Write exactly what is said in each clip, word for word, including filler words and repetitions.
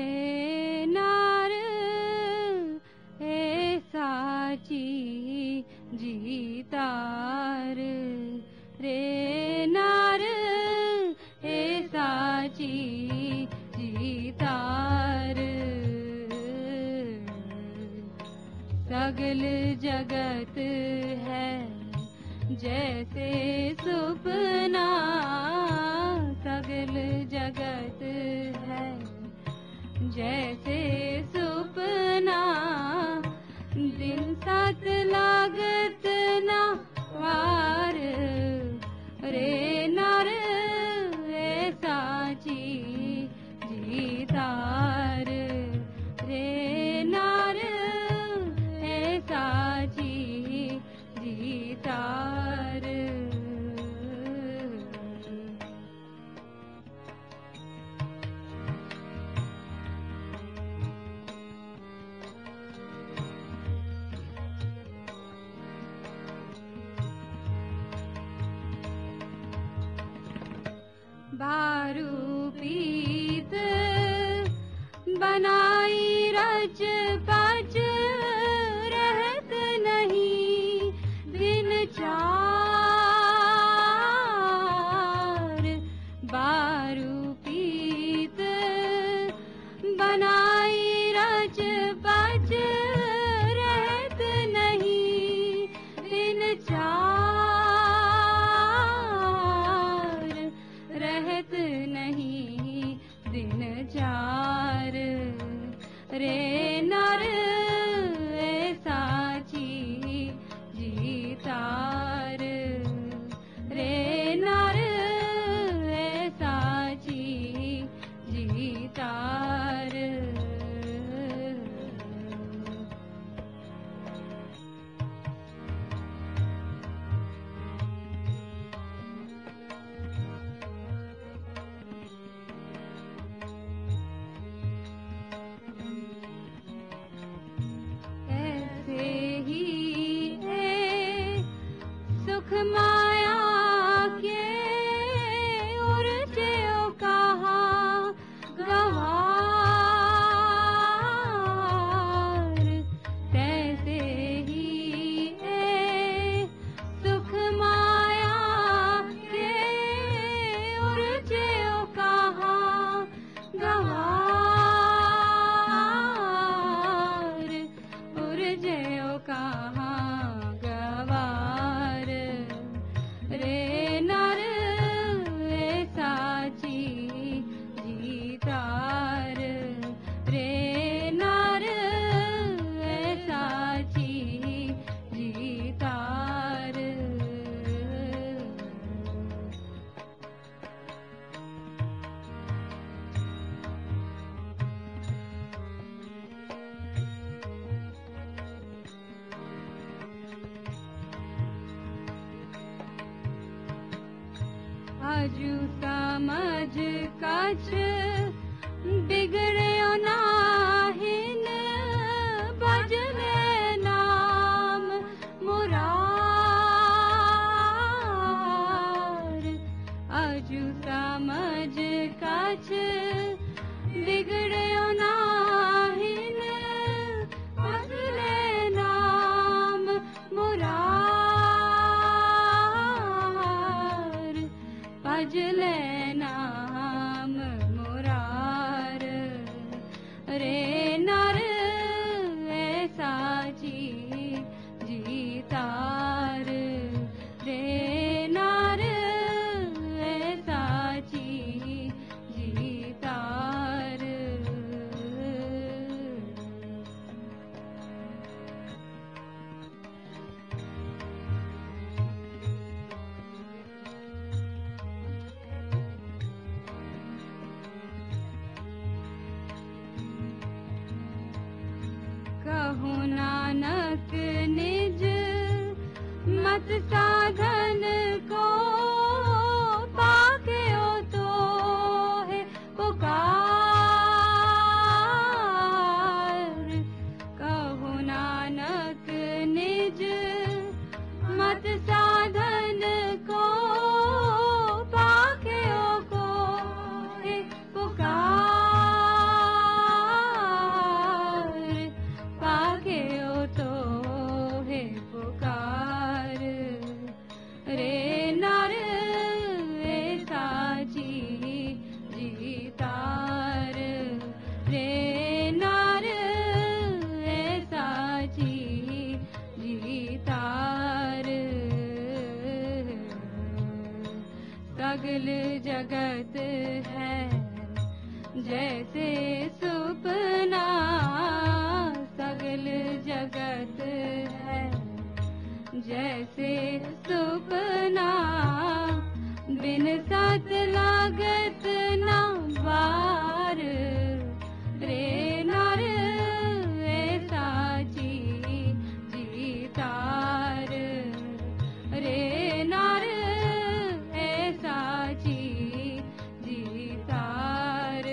रे नार ए साची जीतार रे नार ए साची जीतार सगल जगत है जैसे सुपना सगल जगत है जैसे सुपना दिन साथ लागत ना वार रे नार ए साची जीतार रे नार ए साची जीतार बारू पीत बनाई रच पच रहत नहीं दिन चार बारू पीत बनाई रच पच रहत नहीं दिन चार रहत नहीं दिन चार रे नर ए साची जीतार रे नर ए साची जीतार माया के उर्जे कहा गवार तैसे ही ए सुख माया के उर्जे कहा गवार उर्जे कहा रे नर ए साची जीतार रे नर ए साची जीतार आजू समझ कछ बिगड़े नाहिन बजले नाम मुरार आजू समझ कछ बिगड़े नाहिन बजले नाम मुरार भजले नाम मुरार रे नर ए साची जीतार रे नर ए साची जीतार कहो नानक निज मत साधन को पाके ओ तो है पुकार कहो नानक निज मत साधन को पाके ओ को है पुकार जगत है जैसे सुपना, सगल जगत है जैसे सुपना, बिन सत लागत ना बार रे नर ऐसा जी जीतार रे नर ऐसा जी जीतार।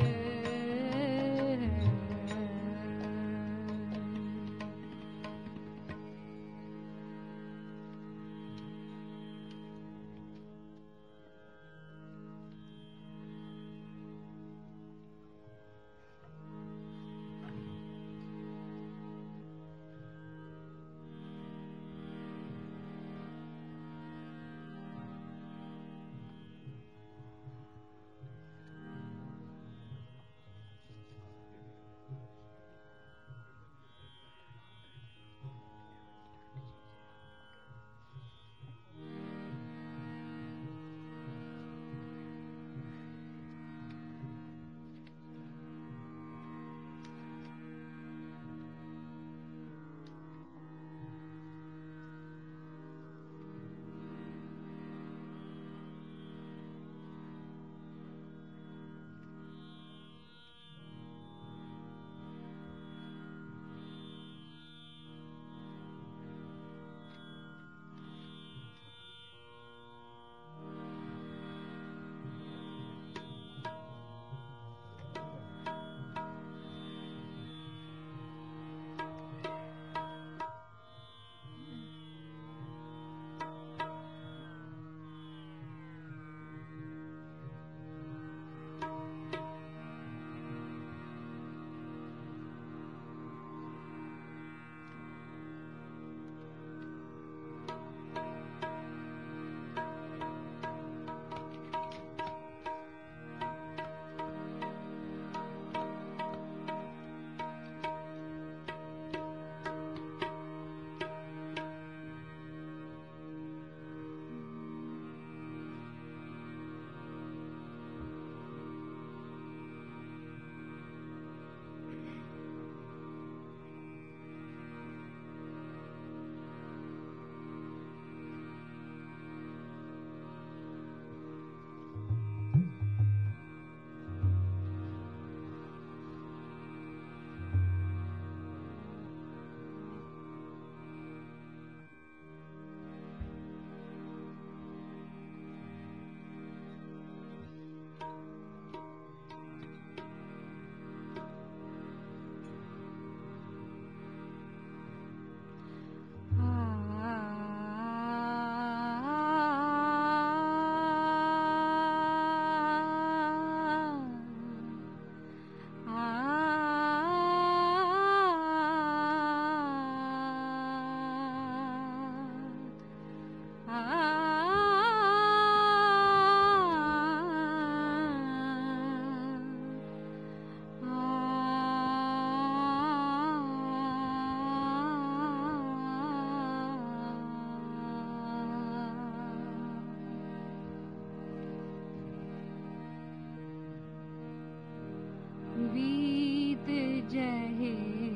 बीत जहे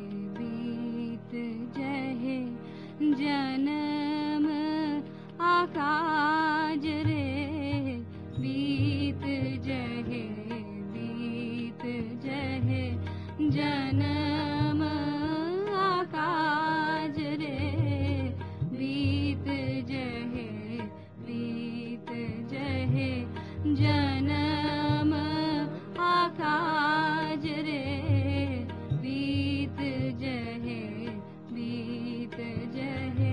बीत जहे जन्म आकाज रे, बीत जहे बीत जहे जन्म आकाज रे, बीत जहे बीत जहे जन्म आकाज रे, बीत जहे बीत जहे।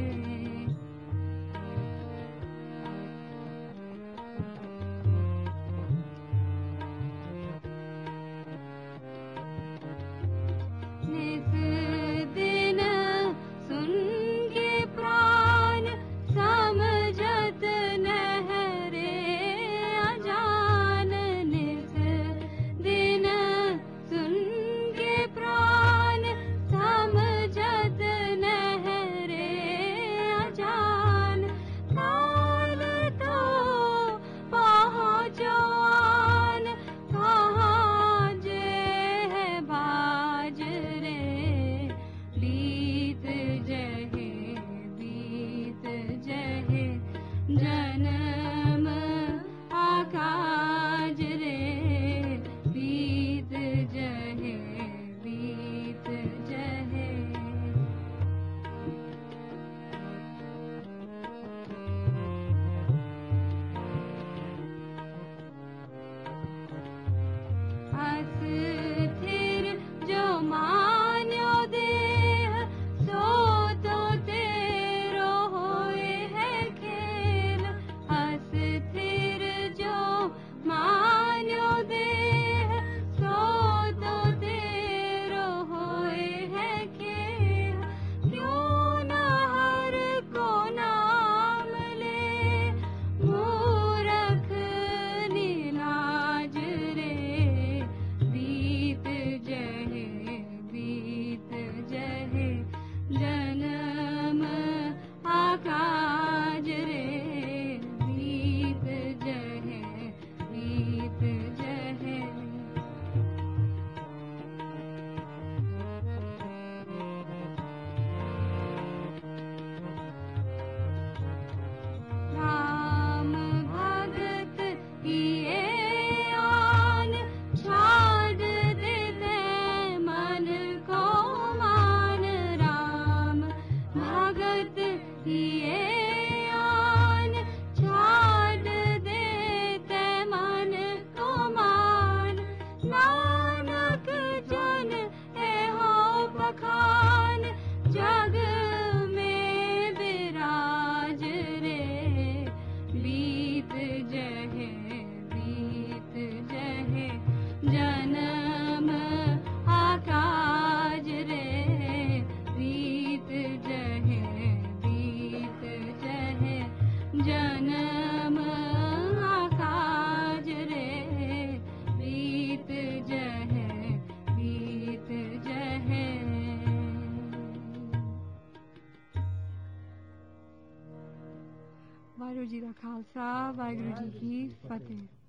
वाहिगुरू जी का खालसा वाहिगुरू जी की फतेह।